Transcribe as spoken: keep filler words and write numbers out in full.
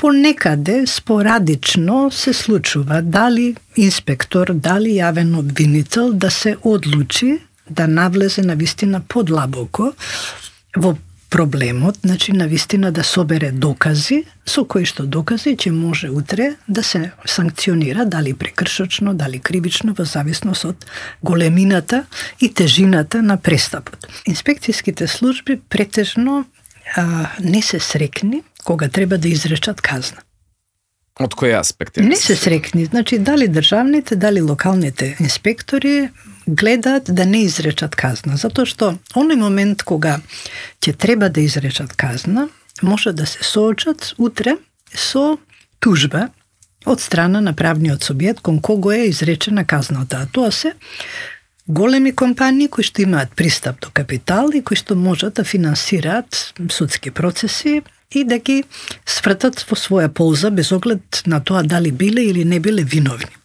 Понекаде спорадично се случува дали инспектор, дали јавен обвинител да се одлучи да навлезе навистина подлабоко во проблемот, значи навистина да собере докази, со кои што докази ќе може утре да се санкционира, дали прекршочно, дали кривично, во зависност од големината и тежината на престапот. Инспекцијските служби претежно а, не се срекни кога треба да изречат казна. Од кој аспект? Не се срекни. Значи, дали државните, дали локалните инспектори гледаат да не изречат казна. Затоа што оној момент кога ќе треба да изречат казна, може да се соочат утре со тужба од страна на правниот субјект кон кого е изречена казната. А тоа се големи компании кои што имаат пристап до капитал и кои што можат да финансираат судски процеси и да ги свртат во своја полза без оглед на тоа дали биле или не биле виновни.